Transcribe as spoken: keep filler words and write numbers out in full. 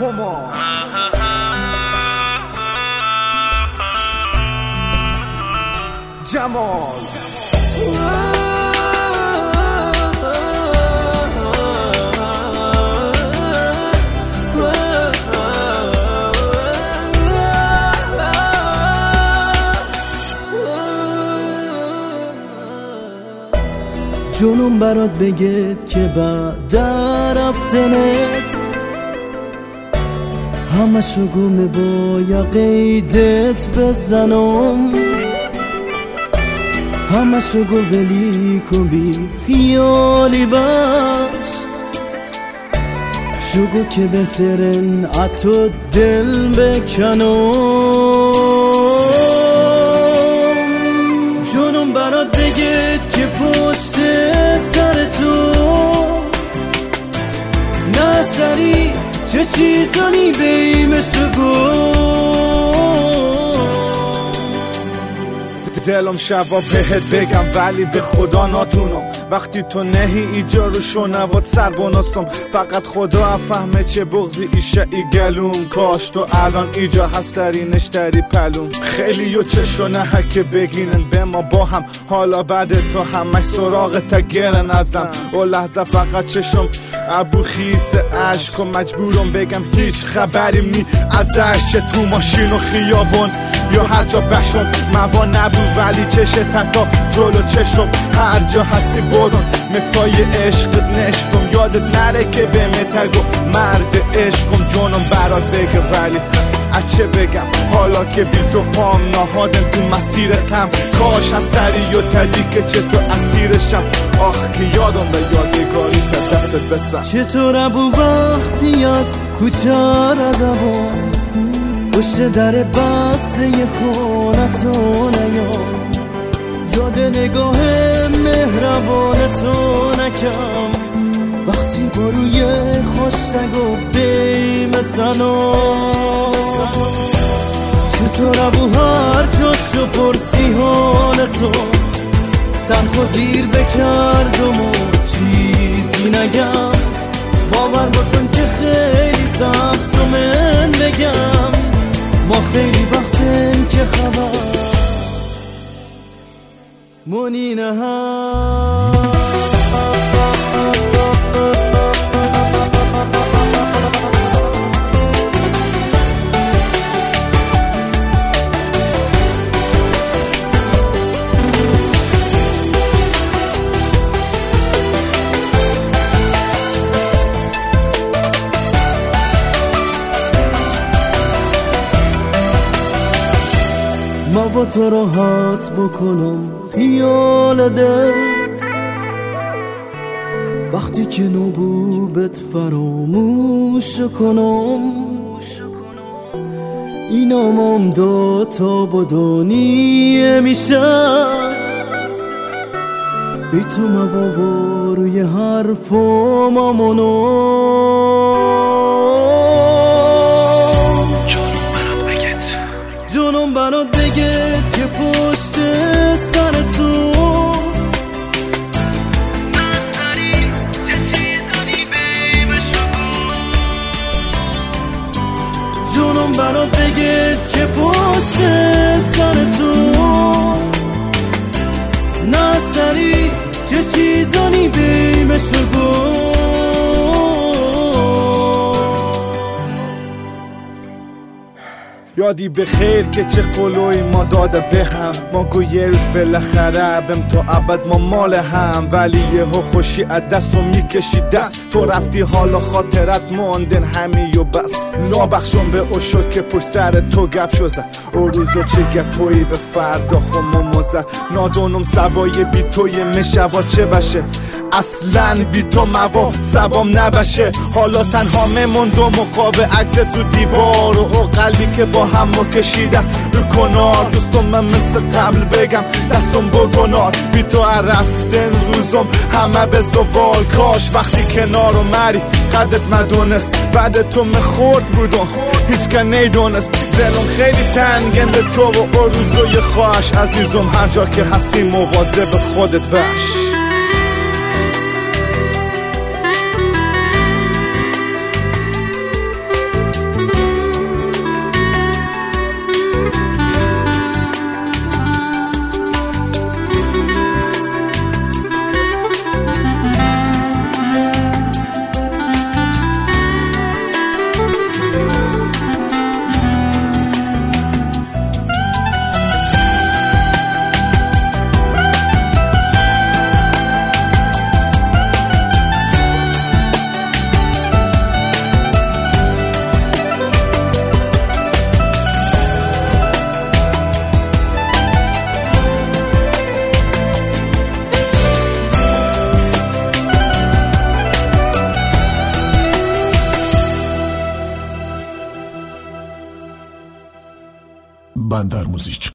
کما جمال جونم برات بگید که بعد در رفتنت همه شو گومه باید قیدت بزنم، همه شو گو ولی کن بی خیالی باش، شو گو که بهترین اتو دل بکنم. جونم برات بگید که پشت سر تو نظری چه چیزانی بیمشو گو. دلم شبا بهت بگم ولی به خدا ناتونم، وقتی تو نهی ایجا رو شنوات سر بناستم، فقط خدا افهمه چه بغضی ایشه ای گلوم، کاش تو الان ایجا هستری نشتری پلوم. خیلی یو چشونه که بگینن به ما با هم، حالا بعد تو همش سراغ تا گرن ازم، او لحظه فقط چشم ابو خیس عشق و مجبورم بگم هیچ خبریم نی ازش، چه تو ماشین و خیابون یا هر جا بشم موا نبو ولی چشه تتا جلو چشم، هر جا هستی برون مفای عشقت نشتم، یادت نره که به متگو مرد عشقم. جونم برات بگه ولی اچه بگم حالا که بی تو پام نهادم تو مسیر غم، کاش هستری و تدی که چه تو اسیرشم، آخ که یادم به یادگاری تا دستت بسن. چطور ابو وقتی از کوچه ردبان پشت در بسته خونه تو نیام، یاد نگاه مهربان تو نکم، وقتی با روی خوشتگو بیمسنم. چطور ابو هر جاشو پرسی حال تو سرخو زیر بکردم و چیزی نگم، باور بکن که خیلی سخت و من بگم، ما خیلی وقتن که خبر منی نه هم. ما با تو راحت بکنم خیال دل، وقتی که نبوبت فراموش کنم، اینام هم دو تا بدانیه میشن، بی تو مواوا روی حرفم امونم. جونم برات بگید که پشت سر تو نظری چه چیزانی بیمشو گو. جونم برات بگید که پشت سر تو نظری چه چیزانی بیمشو گو. یادی به خیر که چه قلوی ما داده به هم، ما گو یه روز بالاخره بم تو ابد ما مال هم، ولی یه ها خوشی از دست و میکشی دست، تو رفتی حالا خاطرت موندن همی و بس. نابخشم به اوشو که پشت سر تو گپ شوزه، او روزو چه گپوی به فردا خم و موزه، نادونم سبای بی توی مشوا چه بشه، اصلا بی تو موا سبام نبشه، حالا تنها مموندم مقابل عکس تو دیوار و او قلبی که با هم ما کشیده رو کنار. دوستم من مثل قبل بگم دستم با گنار، بی تو رفتن روزم همه به زوال، کاش وقتی کنار و مری قدت مدونست، بعد تو مخورد بودم هیچ که نیدونست، دلم خیلی تنگن به تو و او روزوی خواهش، عزیزم هر جا که هستی مواظب خودت باش. موزیک.